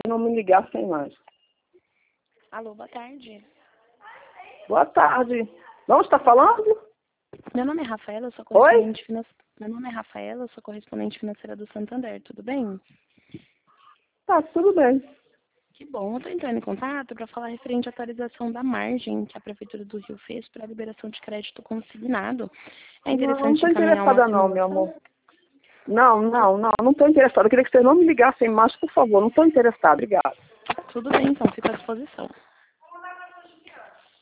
não me ligassem mais. Alô, boa tarde. Boa tarde. De onde está falando? Meu nome é Rafaela, eu sou Oi? correspondente financeira. Meu nome é Rafaela, eu sou correspondente financeira do Santander, tudo bem? Tá, tudo bem. Que bom, eu estou entrando em contato para falar referente à atualização da margem que a Prefeitura do Rio fez para a liberação de crédito consignado. É Não interessante estou encaminhar uma interessada não, meu amor. simulação? Não estou interessada. Eu queria que vocês não me ligassem mais, por favor. Não estou interessada. Obrigada. Tudo bem, então, fico à disposição.